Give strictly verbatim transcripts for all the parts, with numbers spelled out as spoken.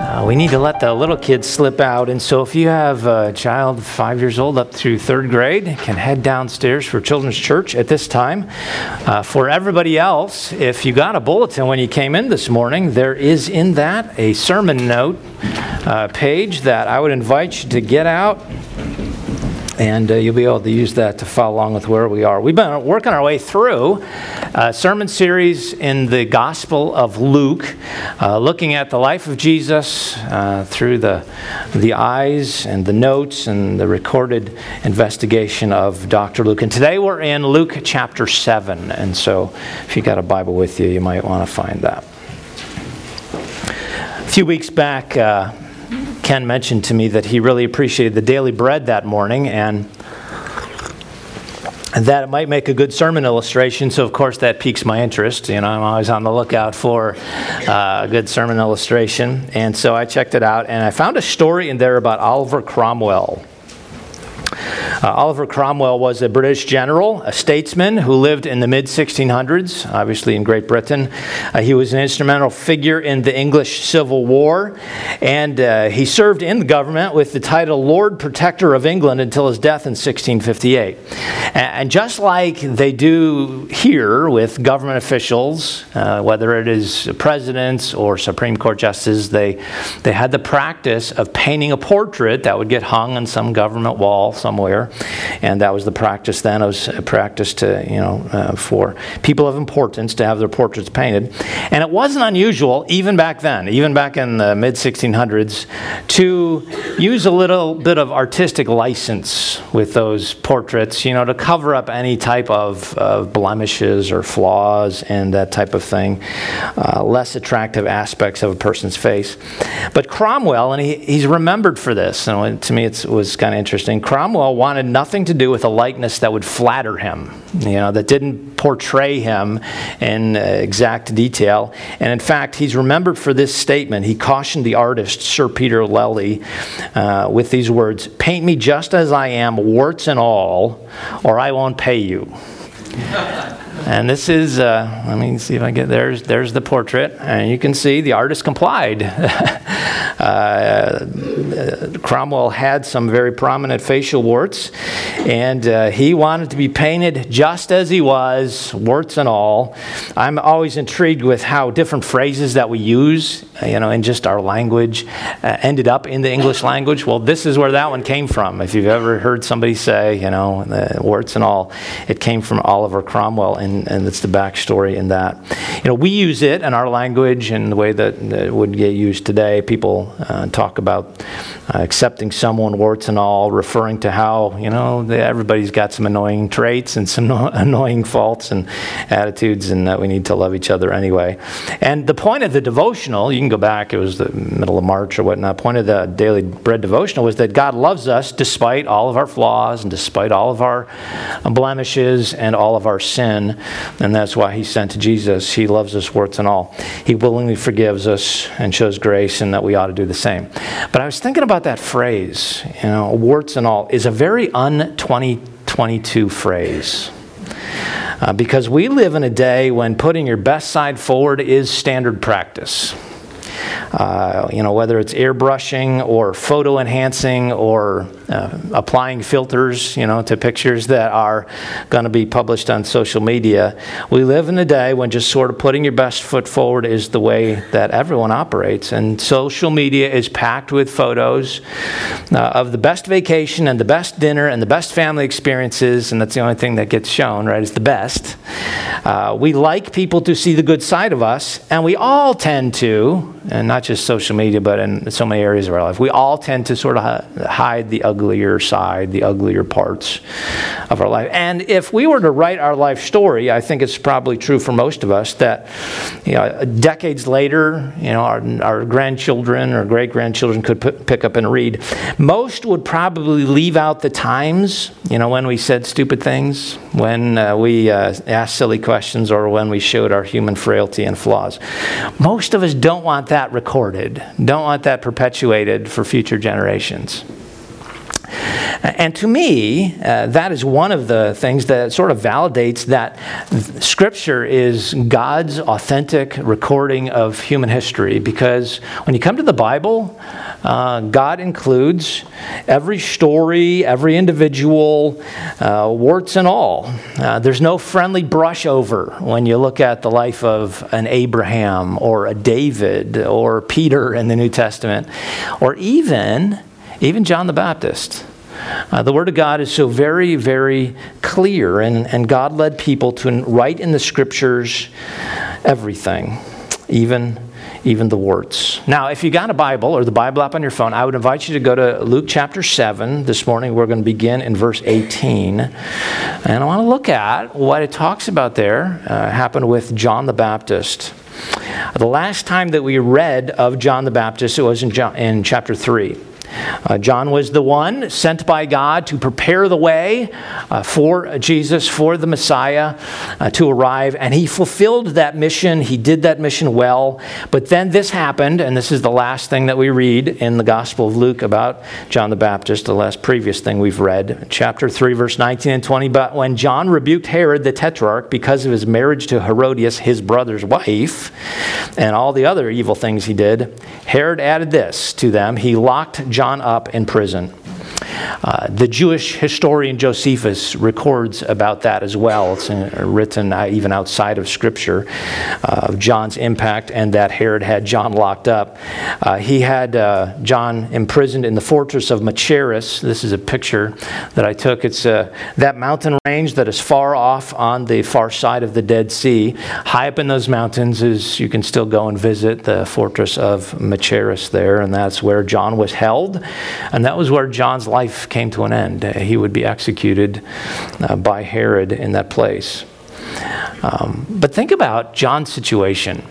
Uh, we need to let the little kids slip out, and so if you have a child five years old up through third grade, can head downstairs for Children's Church at this time. Uh, for everybody else, if you got a bulletin when you came in this morning, there is in that a sermon note uh, page that I would invite you to get out. And uh, you'll be able to use that to follow along with where we are. We've been working our way through a sermon series in the Gospel of Luke, uh, looking at the life of Jesus uh, through the the eyes and the notes and the recorded investigation of Doctor Luke. And today we're in Luke chapter seven. And so if you got a Bible with you, you might want to find that. A few weeks back, uh, Ken mentioned to me that he really appreciated the daily bread that morning, and, and that it might make a good sermon illustration. So, of course, that piques my interest. You know, I'm always on the lookout for uh, a good sermon illustration. And so I checked it out, and I found a story in there about Oliver Cromwell. Uh, Oliver Cromwell was a British general, a statesman who lived in the mid sixteen hundreds, obviously in Great Britain. Uh, he was an instrumental figure in the English Civil War, and uh, he served in the government with the title Lord Protector of England until his death in sixteen fifty-eight. And just like they do here with government officials, uh, whether it is presidents or Supreme Court justices, they, they had the practice of painting a portrait that would get hung on some government wall somewhere, and that was the practice then. It was a practice to, you know, uh, for people of importance to have their portraits painted. And it wasn't unusual, even back then, even back in the mid sixteen hundreds, to use a little bit of artistic license with those portraits, you know, to cover up any type of, of blemishes or flaws and that type of thing, uh, less attractive aspects of a person's face. But Cromwell, and he, he's remembered for this, and to me it was kind of interesting, Cromwell wanted nothing to do with a likeness that would flatter him, you know, that didn't portray him in uh, exact detail. And in fact, he's remembered for this statement. He cautioned the artist, Sir Peter Lely, uh, with these words, "Paint me just as I am, warts and all, or I won't pay you." And this is, uh, let me see if I get, there's there's the portrait. And you can see the artist complied. uh, Cromwell had some very prominent facial warts, and uh, he wanted to be painted just as he was, warts and all. I'm always intrigued with how different phrases that we use, you know, in just our language, uh, ended up in the English language. Well, this is where that one came from. If you've ever heard somebody say, you know, the warts and all, it came from Oliver Cromwell, and, and it's the backstory in that. You know, we use it in our language in the way that it would get used today. People uh, talk about uh, accepting someone, warts and all, referring to how, you know, they, everybody's got some annoying traits and some no, annoying faults and attitudes, and that we need to love each other anyway. And the point of the devotional, you can go back, it was the middle of March or whatnot, the point of the Daily Bread devotional was that God loves us despite all of our flaws and despite all of our blemishes and all of our sin. And that's why he sent Jesus. He loves us, warts and all. He willingly forgives us and shows grace, and that we ought to do the same. But I was thinking about that phrase, you know, warts and all, is a very un twenty twenty-two phrase. Uh, because we live in a day when putting your best side forward is standard practice. Uh, you know, whether it's airbrushing or photo enhancing or uh, applying filters, you know, to pictures that are going to be published on social media. We live in a day when just sort of putting your best foot forward is the way that everyone operates. And social media is packed with photos uh, of the best vacation and the best dinner and the best family experiences, and that's the only thing that gets shown, right, is the best. Uh, we like people to see the good side of us, and we all tend to, and not just social media, but in so many areas of our life, we all tend to sort of hide the uglier side, the uglier parts of our life. And if we were to write our life story, I think it's probably true for most of us that, you know, decades later, you know, our, our grandchildren or great-grandchildren could p- pick up and read. Most would probably leave out the times, you know, when we said stupid things, when uh, we uh, asked silly questions, or when we showed our human frailty and flaws. Most of us don't want that recorded, don't want that perpetuated for future generations. And to me, uh, that is one of the things that sort of validates that Scripture is God's authentic recording of human history. Because when you come to the Bible, uh, God includes every story, every individual, uh, warts and all. Uh, there's no friendly brush over when you look at the life of an Abraham or a David or Peter in the New Testament, or even, even John the Baptist. Uh, the Word of God is so very, very clear, and, and God led people to write in the Scriptures everything, even, even the warts. Now, if you got a Bible or the Bible app on your phone, I would invite you to go to Luke chapter seven. This morning we're going to begin in verse eighteen. And I want to look at what it talks about there, uh, happened with John the Baptist. The last time that we read of John the Baptist, it was in, John, in chapter three. Uh, John was the one sent by God to prepare the way uh, for Jesus, for the Messiah uh, to arrive. And he fulfilled that mission. He did that mission well. But then this happened, and this is the last thing that we read in the Gospel of Luke about John the Baptist, the last previous thing we've read. Chapter three, verse nineteen and twenty. But when John rebuked Herod the Tetrarch because of his marriage to Herodias, his brother's wife, and all the other evil things he did, Herod added this to them. He locked John up in prison. Uh, the Jewish historian Josephus records about that as well. It's in, written uh, even outside of Scripture uh, of John's impact, and that Herod had John locked up. Uh, he had uh, John imprisoned in the fortress of Machaerus. This is a picture that I took. It's uh, that mountain range that is far off on the far side of the Dead Sea. High up in those mountains is you can still go and visit the fortress of Machaerus there, and that's where John was held, and that was where John's life came to an end. He would be executed uh, by Herod in that place. Um, but think about John's situation.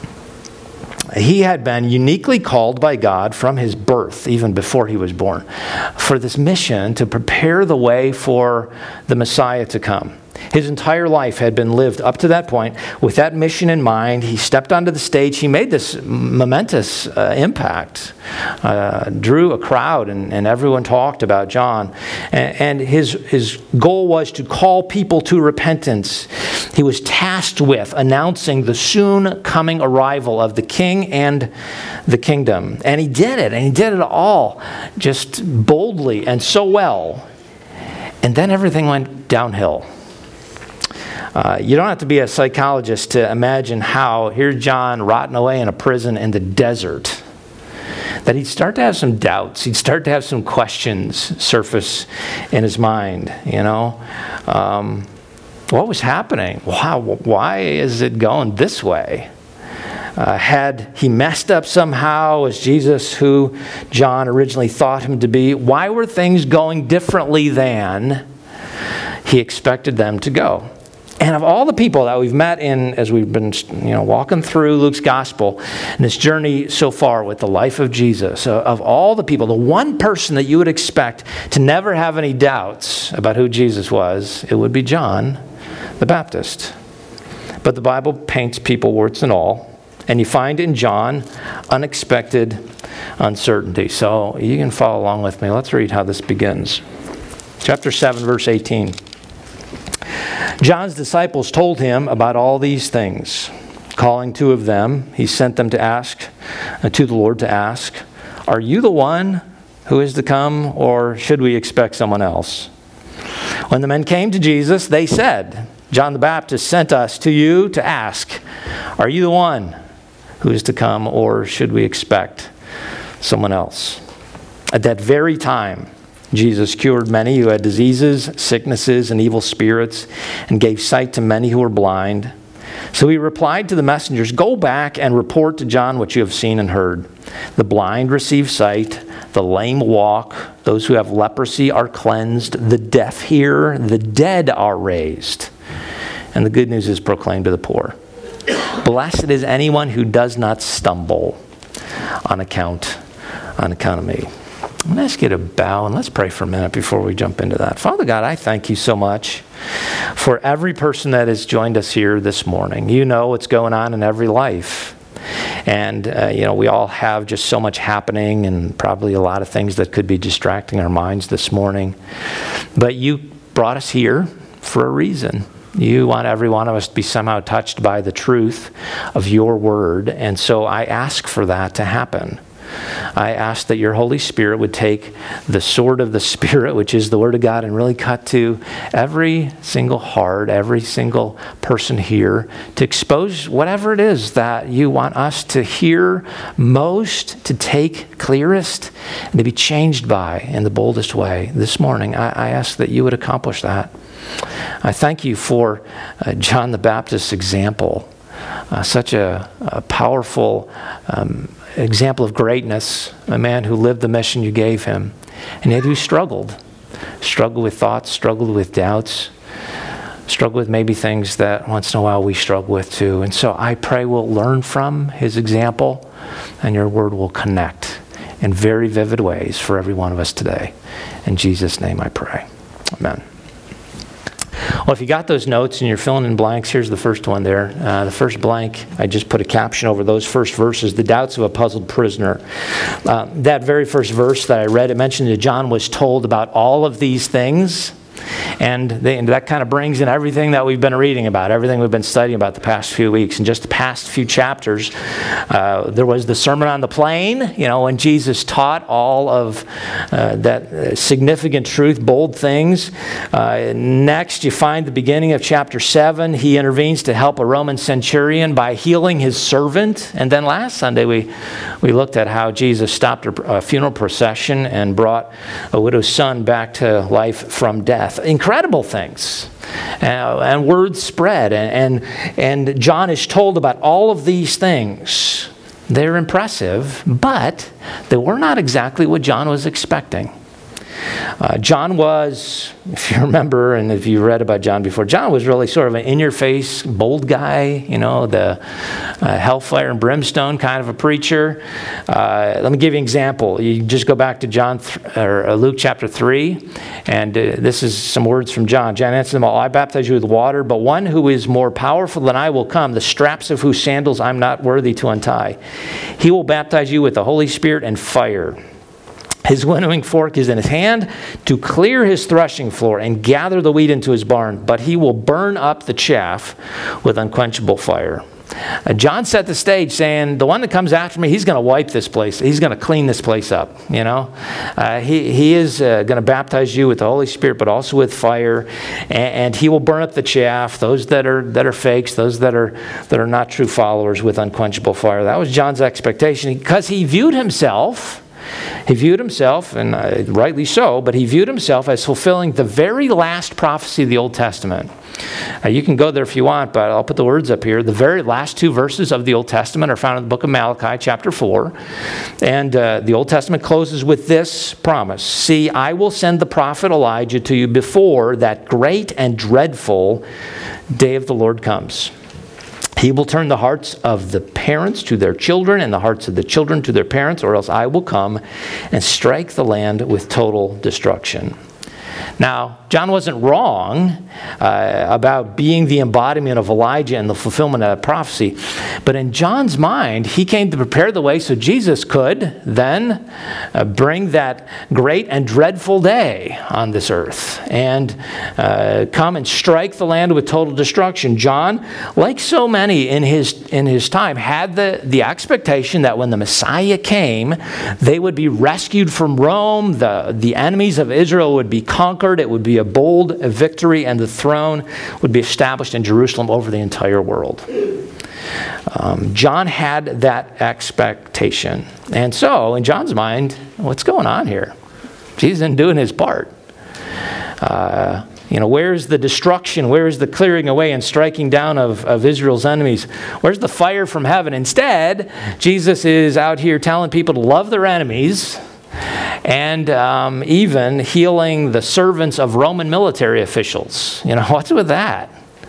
He had been uniquely called by God from his birth, even before he was born, for this mission to prepare the way for the Messiah to come. His entire life had been lived up to that point with that mission in mind. He stepped onto the stage. He made this momentous uh, impact, uh, drew a crowd, and, and everyone talked about John. And, and his, his goal was to call people to repentance. He was tasked with announcing the soon coming arrival of the King and the kingdom. And he did it, and he did it all just boldly and so well. And then everything went downhill. Uh, you don't have to be a psychologist to imagine how here's John rotting away in a prison in the desert, that he'd start to have some doubts. He'd start to have some questions surface in his mind, you know. Um, what was happening? Wow, why is it going this way? Uh, had he messed up somehow? Was Jesus who John originally thought him to be? Why were things going differently than he expected them to go? And of all the people that we've met in, as we've been, you know, walking through Luke's gospel and this journey so far with the life of Jesus, uh, of all the people, the one person that you would expect to never have any doubts about who Jesus was, it would be John the Baptist. But the Bible paints people, warts and all, and you find in John unexpected uncertainty. So you can follow along with me. Let's read how this begins. Chapter seven, verse eighteen. John's disciples told him about all these things. Calling two of them, he sent them to ask, uh, to the Lord to ask, "Are you the one who is to come, or should we expect someone else?" When the men came to Jesus, they said, "John the Baptist sent us to you to ask, are you the one who is to come, or should we expect someone else?" At that very time, Jesus cured many who had diseases, sicknesses, and evil spirits, and gave sight to many who were blind. So he replied to the messengers, "Go back and report to John what you have seen and heard. The blind receive sight, the lame walk, those who have leprosy are cleansed, the deaf hear, the dead are raised, and the good news is proclaimed to the poor. Blessed is anyone who does not stumble on account, on account of me." I'm going to ask you to bow, and let's pray for a minute before we jump into that. Father God, I thank you so much for every person that has joined us here this morning. You know what's going on in every life. And, uh, you know, we all have just so much happening and probably a lot of things that could be distracting our minds this morning. But you brought us here for a reason. You want every one of us to be somehow touched by the truth of your word. And so I ask for that to happen. I ask that your Holy Spirit would take the sword of the Spirit, which is the Word of God, and really cut to every single heart, every single person here, to expose whatever it is that you want us to hear most, to take clearest, and to be changed by in the boldest way. This morning, I, I ask that you would accomplish that. I thank you for uh, John the Baptist's example, uh, such a, a powerful um, example of greatness, a man who lived the mission you gave him, and yet who struggled, struggled with thoughts, struggled with doubts, struggled with maybe things that once in a while we struggle with too. And so I pray we'll learn from his example, and your word will connect in very vivid ways for every one of us today. In Jesus' name I pray. Amen. Well, if you got those notes and you're filling in blanks, here's the first one there. Uh, the first blank, I just put a caption over those first verses, the doubts of a puzzled prisoner. Uh, that very first verse that I read, it mentioned that John was told about all of these things. And, they, and that kind of brings in everything that we've been reading about, everything we've been studying about the past few weeks. In just the past few chapters, uh, there was the Sermon on the Plain, you know, when Jesus taught all of uh, that uh, significant truth, bold things. Uh, next, you find the beginning of chapter seven. He intervenes to help a Roman centurion by healing his servant. And then last Sunday, we, we looked at how Jesus stopped a, a funeral procession and brought a widow's son back to life from death. Incredible things. Uh, and word spread. And, and, and John is told about all of these things. They're impressive, but they were not exactly what John was expecting. Uh, John was, if you remember, and if you read about John before, John was really sort of an in-your-face, bold guy, you know, the uh, hellfire and brimstone kind of a preacher. Uh, let me give you an example. You just go back to John th- or Luke chapter three, and uh, this is some words from John. John answered them all, I baptize you with water, but one who is more powerful than I will come, the straps of whose sandals I'm not worthy to untie. He will baptize you with the Holy Spirit and fire. His winnowing fork is in his hand to clear his threshing floor and gather the wheat into his barn, but he will burn up the chaff with unquenchable fire. Uh, John set the stage saying, the one that comes after me, he's going to wipe this place. He's going to clean this place up, you know. Uh, he, he is uh, going to baptize you with the Holy Spirit, but also with fire, and, and he will burn up the chaff, those that are that are fakes, those that are that are not true followers, with unquenchable fire. That was John's expectation, because he viewed himself He viewed himself, and uh, rightly so, but he viewed himself as fulfilling the very last prophecy of the Old Testament. Uh, you can go there if you want, but I'll put the words up here. The very last two verses of the Old Testament are found in the book of Malachi, chapter four. And uh, the Old Testament closes with this promise. See, I will send the prophet Elijah to you before that great and dreadful day of the Lord comes. He will turn the hearts of the parents to their children and the hearts of the children to their parents, or else I will come and strike the land with total destruction. Now, John wasn't wrong uh, about being the embodiment of Elijah and the fulfillment of that prophecy. But in John's mind, he came to prepare the way so Jesus could then uh, bring that great and dreadful day on this earth and uh, come and strike the land with total destruction. John, like so many in his in his time, had the, the expectation that when the Messiah came, they would be rescued from Rome, the, the enemies of Israel would be conquered, it would be a bold victory, and the throne would be established in Jerusalem over the entire world. Um, John had that expectation. And so, in John's mind, what's going on here? Jesus isn't doing his part. Uh, you know, where's the destruction? Where's the clearing away and striking down of, of Israel's enemies? Where's the fire from heaven? Instead, Jesus is out here telling people to love their enemies, and um, even healing the servants of Roman military officials. You know, what's with that?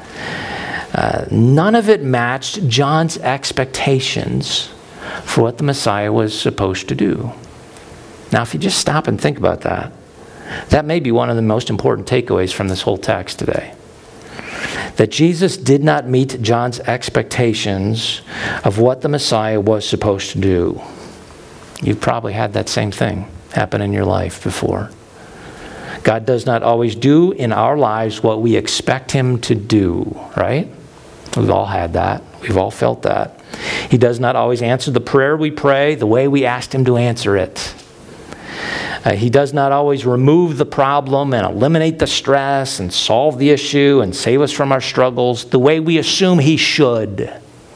Uh, none of it matched John's expectations for what the Messiah was supposed to do. Now, if you just stop and think about that, that may be one of the most important takeaways from this whole text today. that Jesus did not meet John's expectations of what the Messiah was supposed to do. You've probably had that same thing happen in your life before. God does not always do in our lives what we expect him to do, right? We've all had that. We've all felt that. He does not always answer the prayer we pray the way we asked him to answer it. Uh, he does not always remove the problem and eliminate the stress and solve the issue and save us from our struggles the way we assume he should.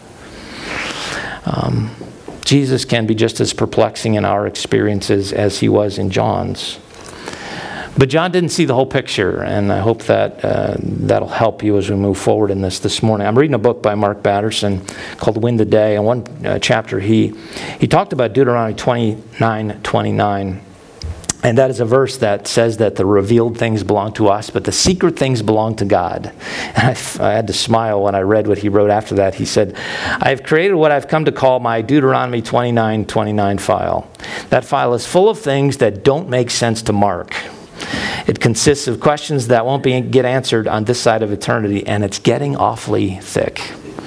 Um, Jesus can be just as perplexing in our experiences as he was in John's. But John didn't see the whole picture, and I hope that uh, that'll help you as we move forward in this this morning. I'm reading a book by Mark Batterson called Win the Day, and one uh, chapter he he talked about Deuteronomy twenty-nine twenty-nine. And that is a verse that says that the revealed things belong to us, but the secret things belong to God. And I, I had to smile when I read what he wrote after that. He said, I have created what I've come to call my Deuteronomy twenty-nine twenty-nine file. That file is full of things that don't make sense to Mark. It consists of questions that won't be, get answered on this side of eternity, and it's getting awfully thick.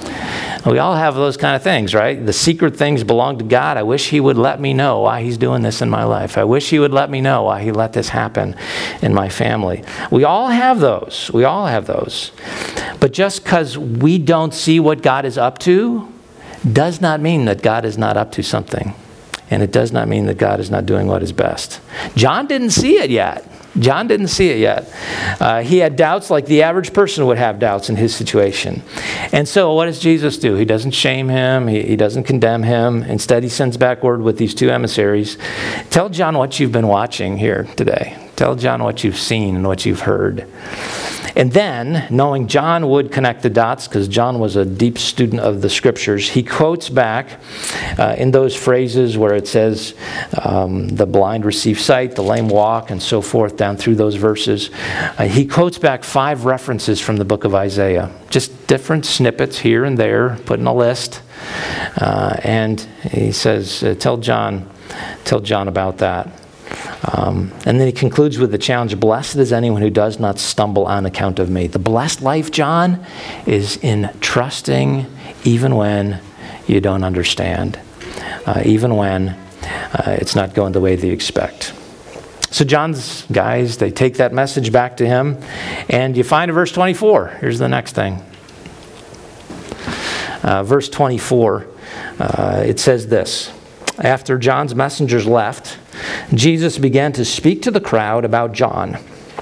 We all have those kind of things, right? The secret things belong to God. I wish he would let me know why he's doing this in my life. I wish he would let me know why he let this happen in my family. We all have those. We all have those. But just because we don't see what God is up to does not mean that God is not up to something. And it does not mean that God is not doing what is best. John didn't see it yet. John didn't see it yet. Uh, he had doubts like the average person would have doubts in his situation. And so what does Jesus do? He doesn't shame him. He, he doesn't condemn him. Instead, he sends back word with these two emissaries. Tell John what you've been watching here today. Tell John what you've seen and what you've heard. And then, knowing John would connect the dots, because John was a deep student of the Scriptures, he quotes back uh, in those phrases where it says, um, the blind receive sight, the lame walk, and so forth, down through those verses. Uh, he quotes back five references from the book of Isaiah. Just different snippets here and there, put in a list. Uh, and he says, uh, tell John, tell John about that. Um, and then he concludes with the challenge, blessed is anyone who does not stumble on account of me. The blessed life, John, is in trusting even when you don't understand, uh, even when uh, it's not going the way that you expect. So John's guys, they take that message back to him, and you find in verse twenty-four. Here's the next thing. Uh, verse twenty-four, uh, it says this. After John's messengers left, Jesus began to speak to the crowd about John.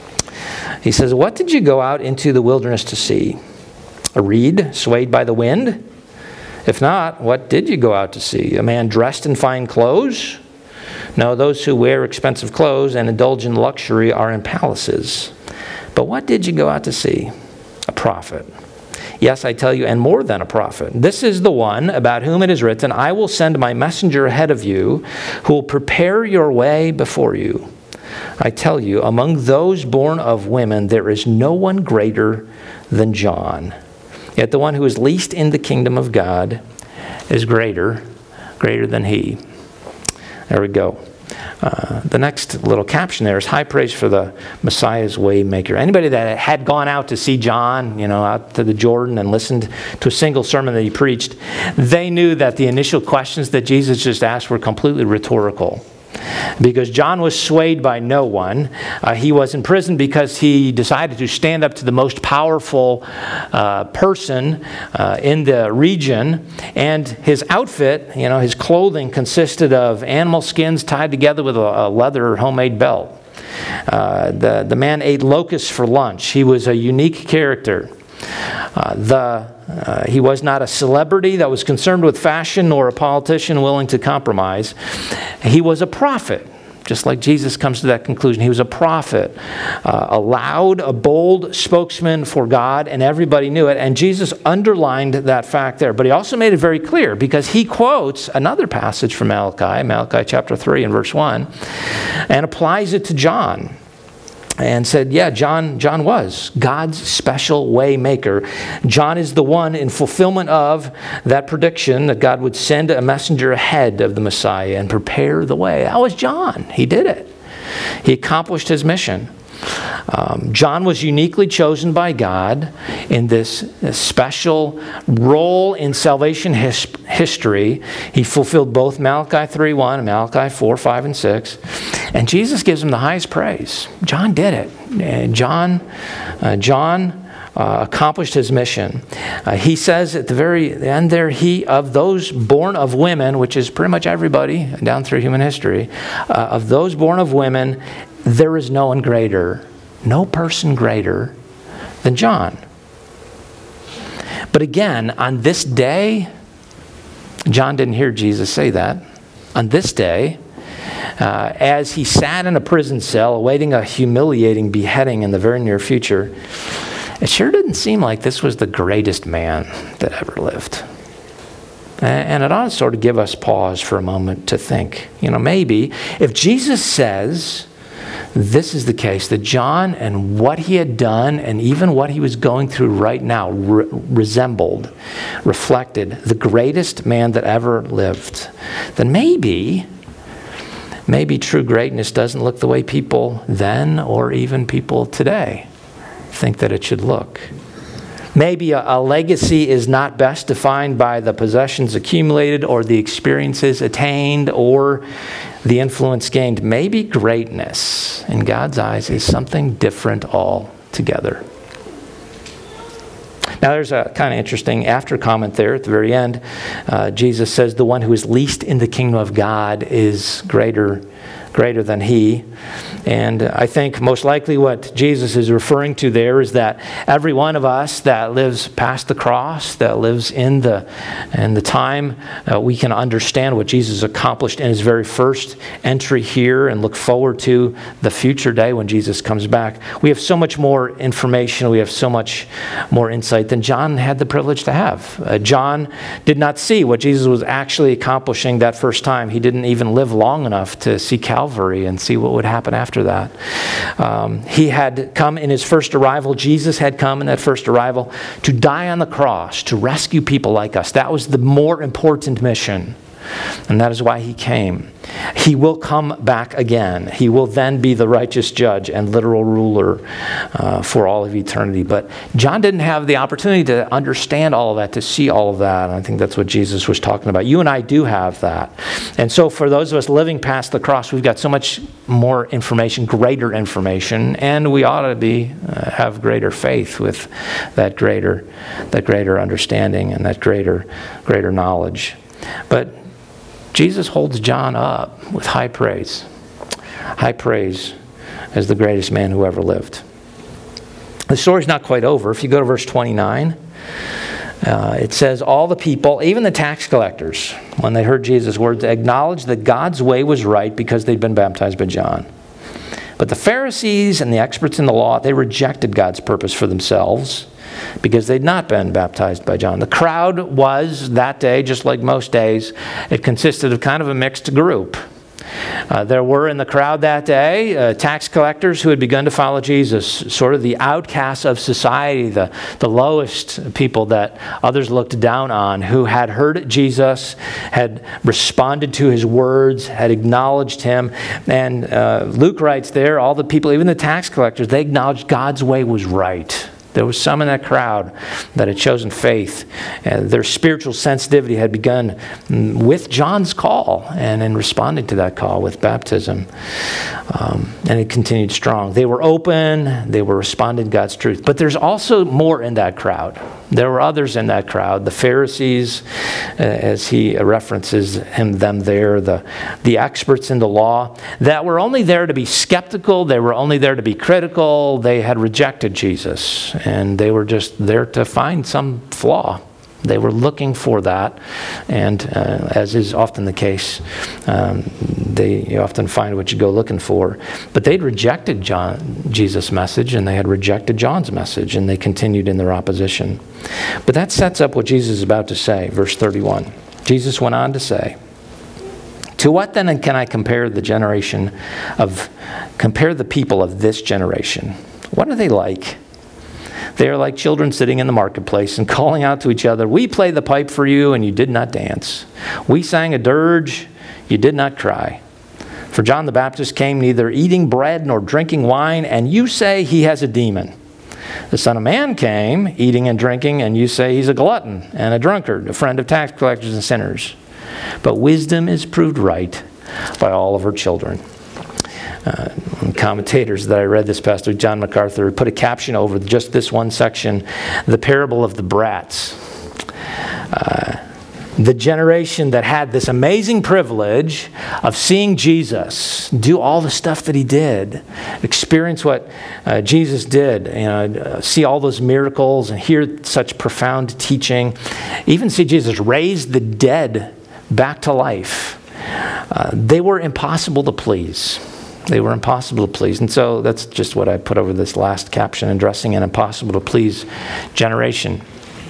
He says, what did you go out into the wilderness to see? A reed swayed by the wind? If not, what did you go out to see? A man dressed in fine clothes? No, those who wear expensive clothes and indulge in luxury are in palaces. But what did you go out to see? A prophet. Yes, I tell you, and more than a prophet. This is the one about whom it is written, I will send my messenger ahead of you, who will prepare your way before you. I tell you, among those born of women, there is no one greater than John. Yet the one who is least in the kingdom of God is greater, greater than he. There we go. Uh, the next little caption there is high praise for the Messiah's way maker. Anybody that had gone out to see John, you know, out to the Jordan and listened to a single sermon that he preached, they knew that the initial questions that Jesus just asked were completely rhetorical. Because John was swayed by no one. Uh, he was in prison because he decided to stand up to the most powerful uh, person uh, in the region. And his outfit, you know, his clothing consisted of animal skins tied together with a, a leather homemade belt. Uh, the, the man ate locusts for lunch. He was a unique character. Uh, the uh, he was not a celebrity that was concerned with fashion nor a politician willing to compromise. He was a prophet, just like Jesus comes to that conclusion. He was a prophet, uh, a loud, a bold spokesman for God, and everybody knew it. And Jesus underlined that fact there. But he also made it very clear because he quotes another passage from Malachi, Malachi chapter three and verse one, and applies it to John. And said, yeah, John John was God's special way maker. John is the one in fulfillment of that prediction that God would send a messenger ahead of the Messiah and prepare the way. That was John. He did it. He accomplished his mission. Um, John was uniquely chosen by God in this, this special role in salvation his, history. He fulfilled both Malachi three one and Malachi four, five, and six. And Jesus gives him the highest praise. John did it. And John, uh, John uh, accomplished his mission. Uh, he says at the very end there, he of those born of women, which is pretty much everybody down through human history, uh, of those born of women, there is no one greater, no person greater than John. But again, on this day, John didn't hear Jesus say that. On this day, uh, as he sat in a prison cell awaiting a humiliating beheading in the very near future, it sure didn't seem like this was the greatest man that ever lived. And it ought to sort of give us pause for a moment to think, you know, maybe if Jesus says this is the case, that John and what he had done and even what he was going through right now re- resembled, reflected the greatest man that ever lived, then maybe, maybe true greatness doesn't look the way people then or even people today think that it should look. Maybe a, a legacy is not best defined by the possessions accumulated or the experiences attained or the influence gained. Maybe greatness in God's eyes is something different altogether. Now there's a kind of interesting after comment there at the very end. Uh, Jesus says the one who is least in the kingdom of God is greater greater than he. And I think most likely what Jesus is referring to there is that every one of us that lives past the cross, that lives in the in the time, uh, we can understand what Jesus accomplished in his very first entry here and look forward to the future day when Jesus comes back. We have so much more information, we have so much more insight than John had the privilege to have. Uh, John did not see what Jesus was actually accomplishing that first time. He didn't even live long enough to see Calvary and see what would happen after that. Um, he had come in his first arrival. Jesus had come in that first arrival to die on the cross, to rescue people like us. That was the more important mission. And that is why he came. He will come back again. He will then be the righteous judge and literal ruler uh, for all of eternity. But John didn't have the opportunity to understand all of that, to see all of that. And I think that's what Jesus was talking about. You and I do have that. And so for those of us living past the cross, we've got so much more information, greater information, and we ought to be uh, have greater faith with that greater, that greater understanding and that greater, greater knowledge. But Jesus holds John up with high praise. High praise as the greatest man who ever lived. The story's not quite over. If you go to verse twenty-nine, uh, it says, all the people, even the tax collectors, when they heard Jesus' words, acknowledged that God's way was right because they'd been baptized by John. But the Pharisees and the experts in the law, they rejected God's purpose for themselves because they'd not been baptized by John. The crowd was, that day, just like most days, it consisted of kind of a mixed group. Uh, there were in the crowd that day uh, tax collectors who had begun to follow Jesus, sort of the outcasts of society, the, the lowest people that others looked down on, who had heard Jesus, had responded to his words, had acknowledged him. And uh, Luke writes there, all the people, even the tax collectors, they acknowledged God's way was right. There was some in that crowd that had chosen faith. And their spiritual sensitivity had begun with John's call and in responding to that call with baptism. Um, and it continued strong. They were open. They were responding to God's truth. But there's also more in that crowd. There were others in that crowd. The Pharisees, uh, as he references him, them there, the, the experts in the law, that were only there to be skeptical. They were only there to be critical. They had rejected Jesus. And they were just there to find some flaw. They were looking for that. And uh, as is often the case, um, they you often find what you go looking for. But they'd rejected John, Jesus' message, and they had rejected John's message, and they continued in their opposition. But that sets up what Jesus is about to say, verse thirty-one. Jesus went on to say, to what then can I compare the generation of, compare the people of this generation? What are they like? They are like children sitting in the marketplace and calling out to each other, we played the pipe for you and you did not dance. We sang a dirge, you did not cry. For John the Baptist came neither eating bread nor drinking wine, and you say he has a demon. The Son of Man came eating and drinking, and you say he's a glutton and a drunkard, a friend of tax collectors and sinners. But wisdom is proved right by all of her children. Uh, commentators that I read this past week, John MacArthur, put a caption over just this one section, the parable of the brats. Uh, the generation that had this amazing privilege of seeing Jesus do all the stuff that he did, experience what uh, Jesus did, you know, see all those miracles and hear such profound teaching, even see Jesus raise the dead back to life. Uh, they were impossible to please. They were impossible to please. And so that's just what I put over this last caption, addressing an impossible to please generation.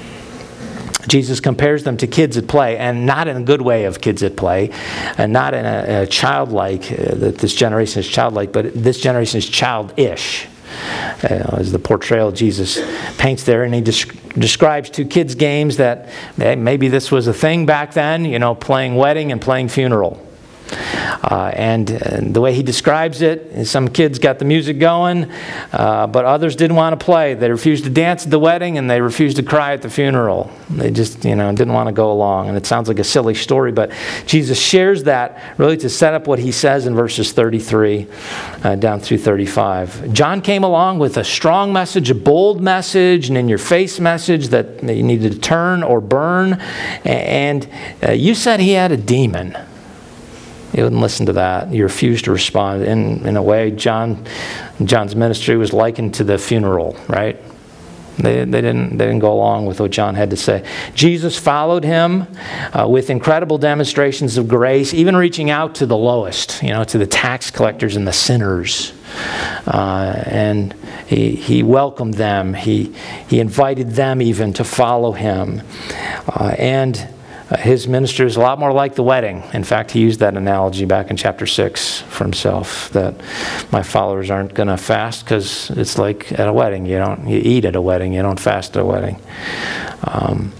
Jesus compares them to kids at play, and not in a good way of kids at play, and not in a, a childlike, uh, that this generation is childlike, but this generation is childish, uh, as the portrayal Jesus paints there. And he desc- describes two kids' games that maybe this was a thing back then, you know, playing wedding and playing funeral. Uh, and, and the way he describes it is some kids got the music going, uh, but others didn't want to play. They refused to dance at the wedding, and they refused to cry at the funeral. They just, you know, didn't want to go along. And it sounds like a silly story, but Jesus shares that really to set up what he says in verses thirty-three uh, down through thirty-five. John came along with a strong message, a bold message, an in-your-face message that you needed to turn or burn. And uh, you said he had a demon. You wouldn't listen to that. You refused to respond. In in a way, John John's ministry was likened to the funeral, right? They they didn't they didn't go along with what John had to say. Jesus followed him uh, with incredible demonstrations of grace, even reaching out to the lowest, you know, to the tax collectors and the sinners. Uh, and he he welcomed them. He he invited them even to follow him, uh, and. Uh, his ministry is a lot more like the wedding. In fact, he used that analogy back in chapter six for himself, that my followers aren't going to fast because it's like at a wedding. You don't you eat at a wedding. You don't fast at a wedding. Um,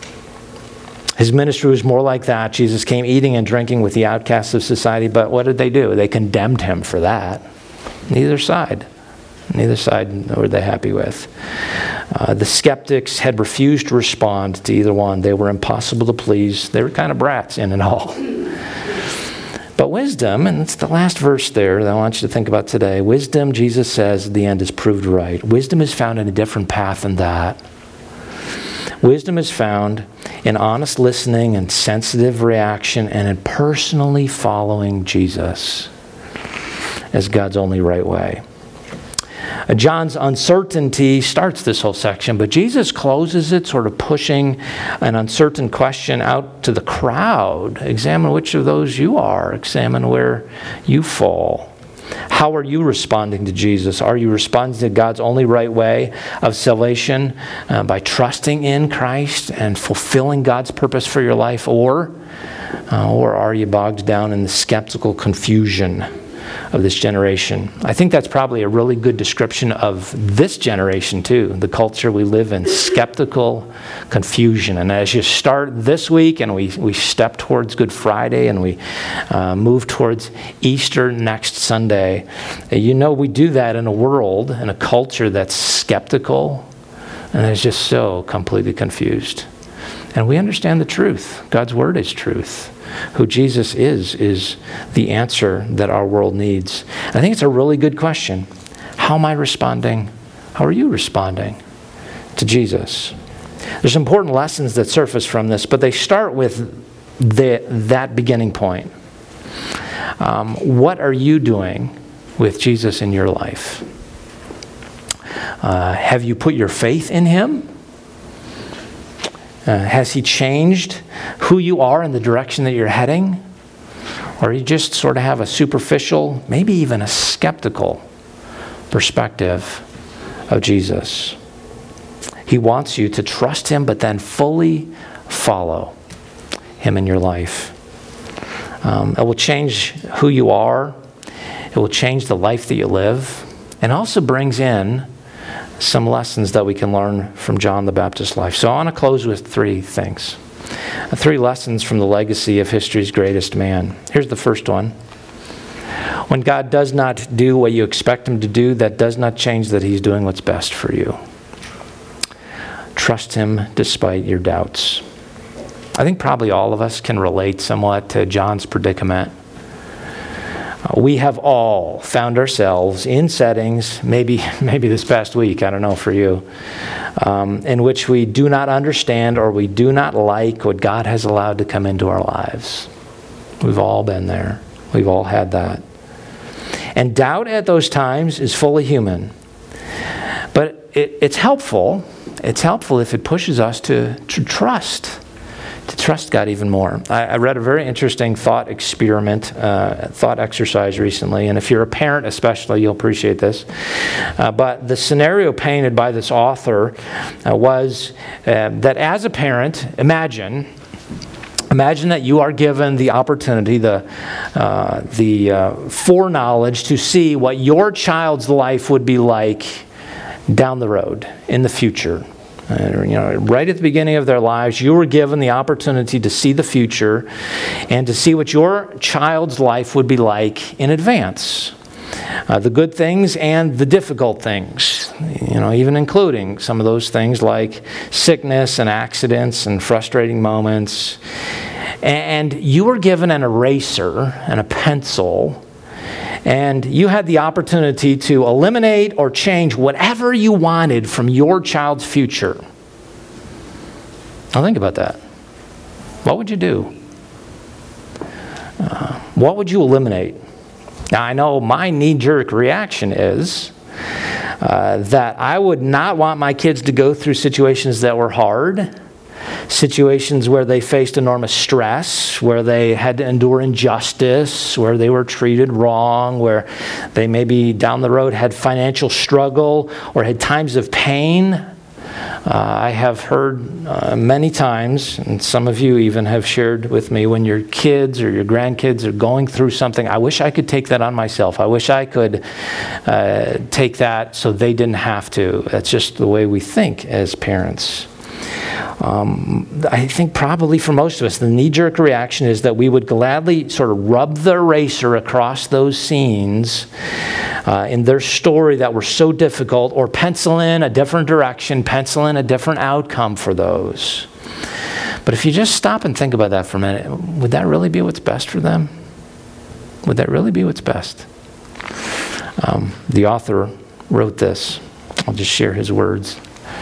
his ministry was more like that. Jesus came eating and drinking with the outcasts of society, but what did they do? They condemned him for that. Neither side. Neither side were they happy with. Uh, the skeptics had refused to respond to either one. They were impossible to please. They were kind of brats in and all. But wisdom, and it's the last verse there that I want you to think about today. Wisdom, Jesus says, at the end is proved right. Wisdom is found in a different path than that. Wisdom is found in honest listening and sensitive reaction and in personally following Jesus as God's only right way. John's uncertainty starts this whole section, but Jesus closes it, sort of pushing an uncertain question out to the crowd. Examine which of those you are. Examine where you fall. How are you responding to Jesus? Are you responding to God's only right way of salvation uh, by trusting in Christ and fulfilling God's purpose for your life? Or, uh, or are you bogged down in the skeptical confusion of this generation? I think that's probably a really good description of this generation too, the culture we live in, skeptical confusion. And as you start this week and we, we step towards Good Friday and we uh, move towards Easter next Sunday, you know we do that in a world, in a culture that's skeptical and is just so completely confused. And we understand the truth. God's word is truth. Who Jesus is, is the answer that our world needs. I think it's a really good question. How am I responding? How are you responding to Jesus? There's important lessons that surface from this, but they start with the, that beginning point. Um, what are you doing with Jesus in your life? Uh, have you put your faith in him? Uh, has he changed who you are and the direction that you're heading? Or you just sort of have a superficial, maybe even a skeptical perspective of Jesus? He wants you to trust him, but then fully follow him in your life. Um, it will change who you are. It will change the life that you live. And also brings in some lessons that we can learn from John the Baptist's life. So I want to close with three things. Three lessons from the legacy of history's greatest man. Here's the first one. When God does not do what you expect him to do, that does not change that he's doing what's best for you. Trust him despite your doubts. I think probably all of us can relate somewhat to John's predicament. Uh, we have all found ourselves in settings, maybe maybe this past week, I don't know for you, um, in which we do not understand or we do not like what God has allowed to come into our lives. We've all been there. We've all had that. And doubt at those times is fully human. But it, it's helpful. It's helpful if it pushes us to, to trust. To trust God even more. I, I read a very interesting thought experiment, uh, thought exercise recently, and if you're a parent especially, you'll appreciate this. Uh, but the scenario painted by this author uh, was uh, that as a parent, imagine, imagine that you are given the opportunity, the uh, the uh, foreknowledge to see what your child's life would be like down the road in the future. Uh, you know, right at the beginning of their lives, you were given the opportunity to see the future and to see what your child's life would be like in advance. Uh, the good things and the difficult things, you know, even including some of those things like sickness and accidents and frustrating moments. And you were given an eraser and a pencil, and you had the opportunity to eliminate or change whatever you wanted from your child's future. Now think about that. What would you do? Uh, what would you eliminate? Now I know my knee-jerk reaction is uh, that I would not want my kids to go through situations that were hard, situations where they faced enormous stress, where they had to endure injustice, where they were treated wrong, where they maybe down the road had financial struggle or had times of pain. Uh, I have heard uh, many times, and some of you even have shared with me, when your kids or your grandkids are going through something, I wish I could take that on myself. I wish I could uh, take that so they didn't have to. That's just the way we think as parents. Um, I think probably for most of us, the knee-jerk reaction is that we would gladly sort of rub the eraser across those scenes uh, in their story that were so difficult, or pencil in a different direction, pencil in a different outcome for those. But if you just stop and think about that for a minute, would that really be what's best for them? Would that really be what's best? Um, the author wrote this. I'll just share his words.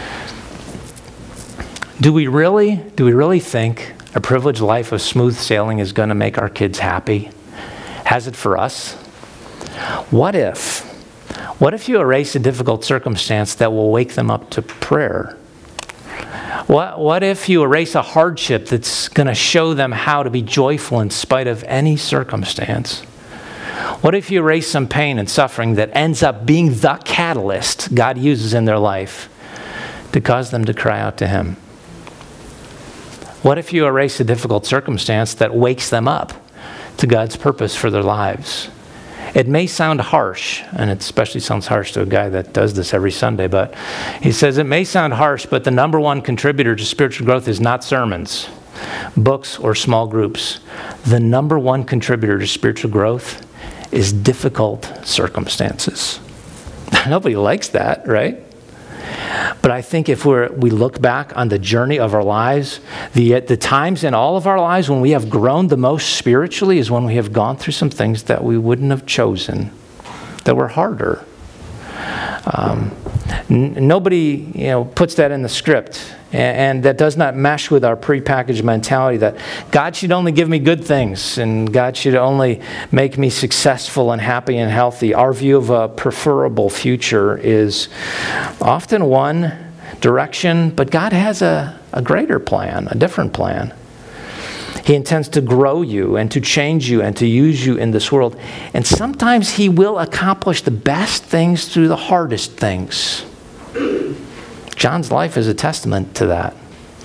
Do we really, do we really think a privileged life of smooth sailing is going to make our kids happy? Has it for us? What if, what if you erase a difficult circumstance that will wake them up to prayer? What, what if you erase a hardship that's going to show them how to be joyful in spite of any circumstance? What if you erase some pain and suffering that ends up being the catalyst God uses in their life to cause them to cry out to Him? What if you erase a difficult circumstance that wakes them up to God's purpose for their lives? It may sound harsh, and it especially sounds harsh to a guy that does this every Sunday, but he says it may sound harsh, but the number one contributor to spiritual growth is not sermons, books, or small groups. The number one contributor to spiritual growth is difficult circumstances. Nobody likes that, right? But I think if we're, we look back on the journey of our lives, the, the times in all of our lives when we have grown the most spiritually is when we have gone through some things that we wouldn't have chosen, that were harder. Um, n- nobody, you know, puts that in the script, and, and that does not mesh with our prepackaged mentality that God should only give me good things and God should only make me successful and happy and healthy. Our view of a preferable future is often one direction, but God has a, a greater plan, a different plan. He intends to grow you and to change you and to use you in this world. And sometimes He will accomplish the best things through the hardest things. John's life is a testament to that.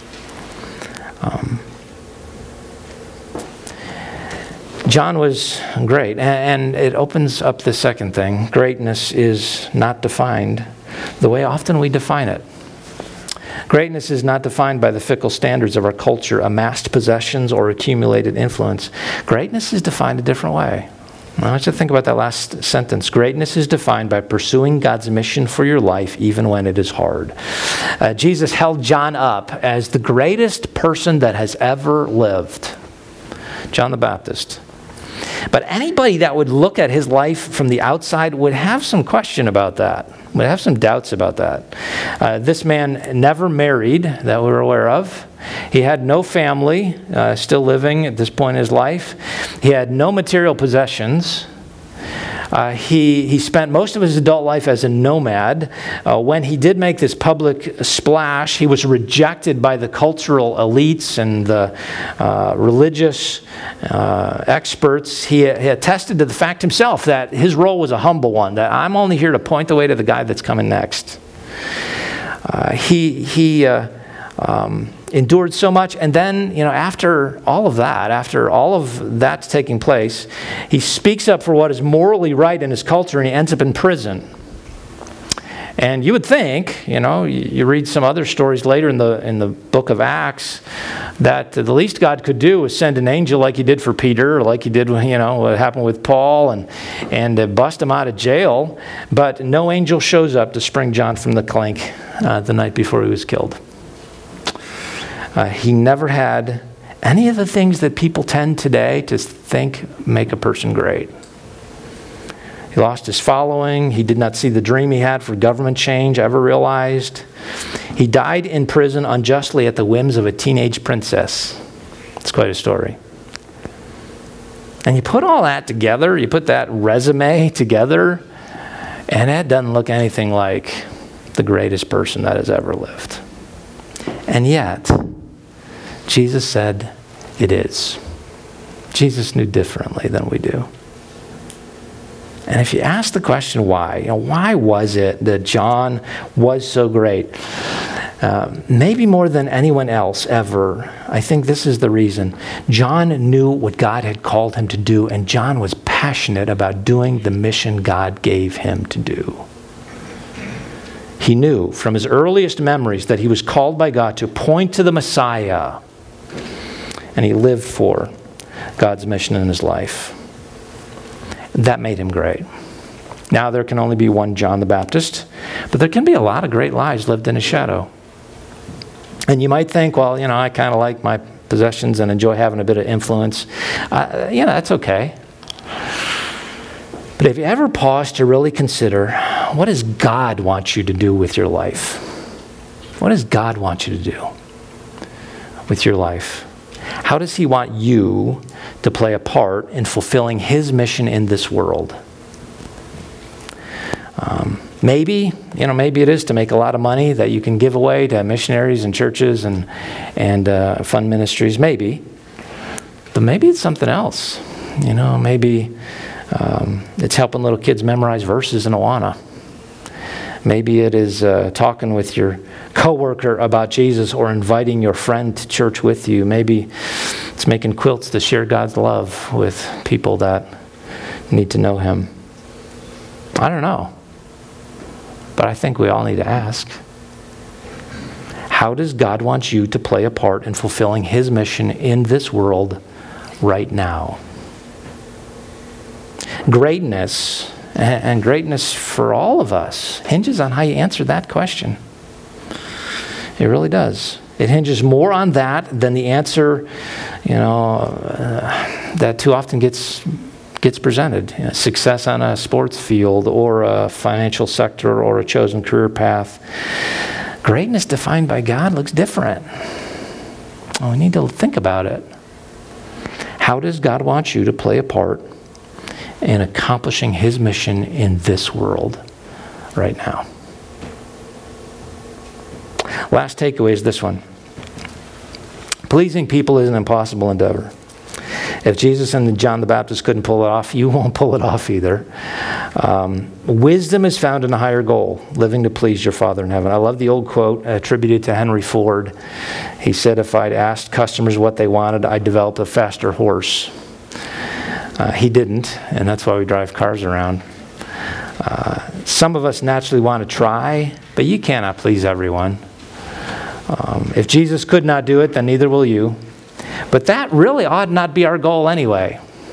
Um, John was great, and it opens up the second thing. Greatness is not defined the way often we define it. Greatness is not defined by the fickle standards of our culture, amassed possessions, or accumulated influence. Greatness is defined a different way. I want you to think about that last sentence. Greatness is defined by pursuing God's mission for your life even when it is hard. Uh, Jesus held John up as the greatest person that has ever lived. John the Baptist. But anybody that would look at his life from the outside would have some question about that. Would have some doubts about that. Uh, this man never married, that we're aware of. He had no family, uh, still living at this point in his life. He had no material possessions. Uh, he, he spent most of his adult life as a nomad. Uh, when he did make this public splash, he was rejected by the cultural elites and the uh, religious uh, experts. He, he attested to the fact himself that his role was a humble one, that I'm only here to point the way to the guy that's coming next. Uh, he he uh, um, endured so much, and then, you know, after all of that, after all of that's taking place, he speaks up for what is morally right in his culture, and he ends up in prison. And you would think, you know, you read some other stories later in the in the book of Acts, that the least God could do was send an angel like he did for Peter, or like he did, you know, what happened with Paul, and and uh, bust him out of jail. But no angel shows up to spring John from the clink uh, the night before he was killed. Uh, he never had any of the things that people tend today to think make a person great. He lost his following. He did not see the dream he had for government change ever realized. He died in prison unjustly at the whims of a teenage princess. It's quite a story. And you put all that together, you put that resume together, and that doesn't look anything like the greatest person that has ever lived. And yet, Jesus said it is. Jesus knew differently than we do. And if you ask the question why, you know, why was it that John was so great? Uh, maybe more than anyone else ever, I think this is the reason. John knew what God had called him to do, and John was passionate about doing the mission God gave him to do. He knew from his earliest memories that he was called by God to point to the Messiah, and he lived for God's mission in his life. That made him great. Now there can only be one John the Baptist, but there can be a lot of great lives lived in his shadow. And you might think, well, you know, I kind of like my possessions and enjoy having a bit of influence. Uh, yeah, that's okay. But have you ever paused to really consider, what does God want you to do with your life? What does God want you to do with your life? How does he want you to play a part in fulfilling his mission in this world? Um, maybe, you know, maybe it is to make a lot of money that you can give away to missionaries and churches and, and uh, fund ministries. Maybe. But maybe it's something else. You know, maybe um, it's helping little kids memorize verses in Awana. Maybe it is uh, talking with your coworker about Jesus, or inviting your friend to church with you. Maybe it's making quilts to share God's love with people that need to know him. I don't know. But I think we all need to ask. How does God want you to play a part in fulfilling his mission in this world right now? Greatness, and greatness for all of us, hinges on how you answer that question. It really does. It hinges more on that than the answer, you know, uh, that too often gets gets presented. You know, success on a sports field, or a financial sector, or a chosen career path. Greatness defined by God looks different. Well, we need to think about it. How does God want you to play a part in accomplishing his mission in this world right now? Last takeaway is this one. Pleasing people is an impossible endeavor. If Jesus and John the Baptist couldn't pull it off, you won't pull it off either. Um, wisdom is found in a higher goal, living to please your Father in heaven. I love the old quote attributed to Henry Ford. He said, if I'd asked customers what they wanted, I'd develop a faster horse. Uh, he didn't, and that's why we drive cars around. Uh, some of us naturally want to try, but you cannot please everyone. Um, if Jesus could not do it, then neither will you. But that really ought not be our goal anyway.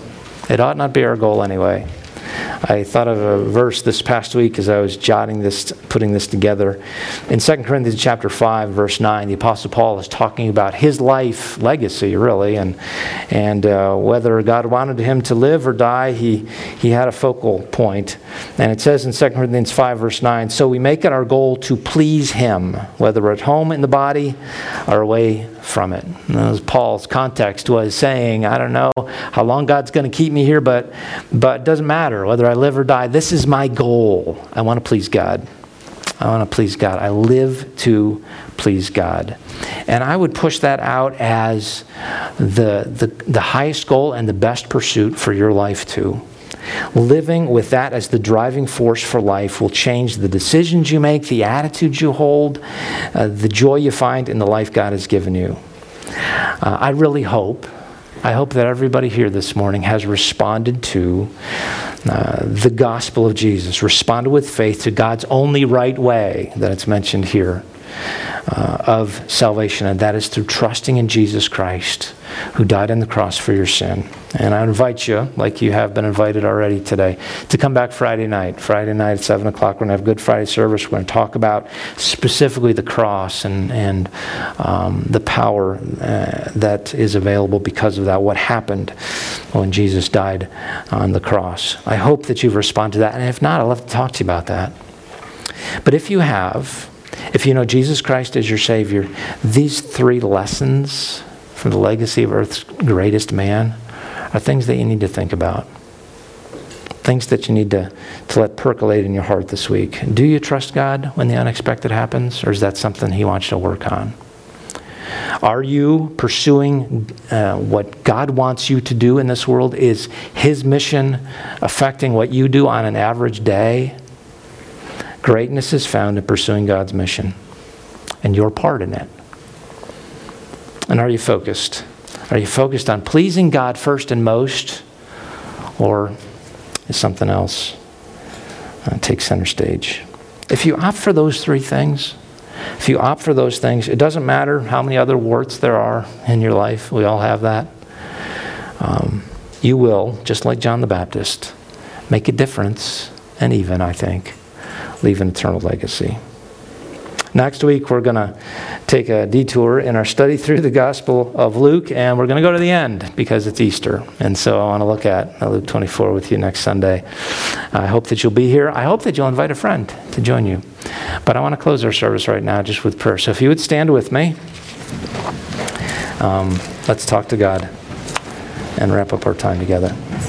It ought not be our goal anyway. I thought of a verse this past week as I was jotting this, putting this together. In Second Corinthians chapter five, verse nine, the Apostle Paul is talking about his life legacy, really, and and uh, whether God wanted him to live or die, he, he had a focal point. And it says in Second Corinthians five, verse nine, so we make it our goal to please him, whether we're at home in the body or away from it. And as Paul's context was saying, I don't know how long God's going to keep me here, but but it doesn't matter whether I live or die. This is my goal. I want to please God. I want to please God. I live to please God. And I would push that out as the, the, the highest goal and the best pursuit for your life too. Living with that as the driving force for life will change the decisions you make, the attitudes you hold, uh, the joy you find in the life God has given you. Uh, I really hope, I hope that everybody here this morning has responded to uh, the gospel of Jesus, responded with faith to God's only right way that it's mentioned here uh, of salvation, and that is through trusting in Jesus Christ, who died on the cross for your sin. And I invite you, like you have been invited already today, to come back Friday night. Friday night at seven o'clock, we're going to have Good Friday service. We're going to talk about specifically the cross and, and um, the power uh, that is available because of that, what happened when Jesus died on the cross. I hope that you've responded to that. And if not, I'd love to talk to you about that. But if you have, if you know Jesus Christ as your Savior, these three lessons from the legacy of Earth's greatest man are things that you need to think about. Things that you need to, to let percolate in your heart this week. Do you trust God when the unexpected happens, or is that something He wants you to work on? Are you pursuing uh, what God wants you to do in this world? Is His mission affecting what you do on an average day? Greatness is found in pursuing God's mission and your part in it. And are you focused? Are you focused on pleasing God first and most, or is something else uh, take center stage? If you opt for those three things, if you opt for those things, it doesn't matter how many other warts there are in your life. We all have that. Um, you will, just like John the Baptist, make a difference, and even, I think, leave an eternal legacy. Next week, we're going to take a detour in our study through the Gospel of Luke, and we're going to go to the end because it's Easter. And so I want to look at Luke twenty-four with you next Sunday. I hope that you'll be here. I hope that you'll invite a friend to join you. But I want to close our service right now just with prayer. So if you would stand with me, um, let's talk to God and wrap up our time together.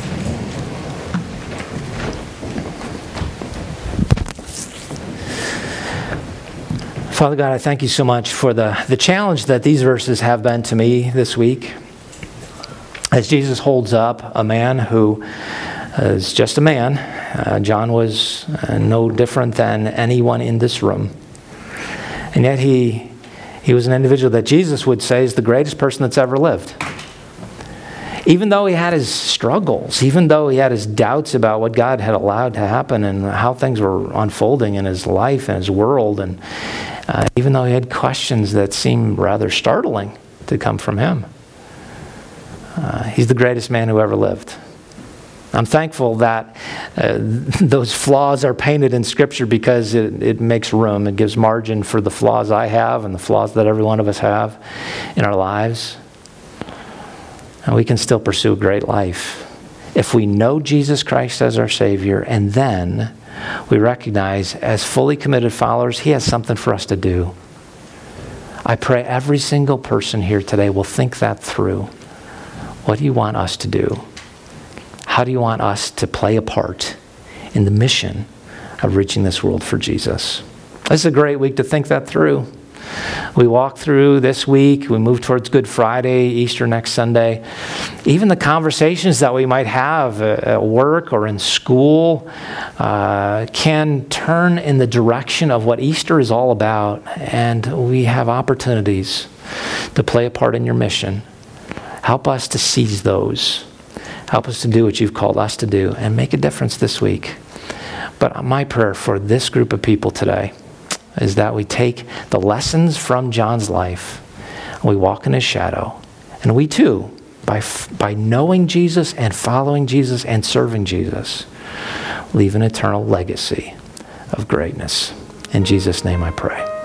Father God, I thank you so much for the, the challenge that these verses have been to me this week. As Jesus holds up a man who is just a man. Uh, John was uh, no different than anyone in this room. And yet he, he was an individual that Jesus would say is the greatest person that's ever lived. Even though he had his struggles, even though he had his doubts about what God had allowed to happen and how things were unfolding in his life and his world, and Uh, even though he had questions that seemed rather startling to come from him. Uh, he's the greatest man who ever lived. I'm thankful that uh, those flaws are painted in Scripture because it, it makes room. It gives margin for the flaws I have and the flaws that every one of us have in our lives. And we can still pursue a great life if we know Jesus Christ as our Savior, and then we recognize as fully committed followers, He has something for us to do. I pray every single person here today will think that through. What do you want us to do? How do you want us to play a part in the mission of reaching this world for Jesus? This is a great week to think that through. We walk through this week, we move towards Good Friday, Easter next Sunday. Even the conversations that we might have at work or in school uh, can turn in the direction of what Easter is all about. And we have opportunities to play a part in your mission. Help us to seize those. Help us to do what you've called us to do and make a difference this week. But my prayer for this group of people today is that we take the lessons from John's life, and we walk in his shadow, and we too by, by knowing Jesus and following Jesus and serving Jesus, leave an eternal legacy of greatness. In Jesus' name I pray.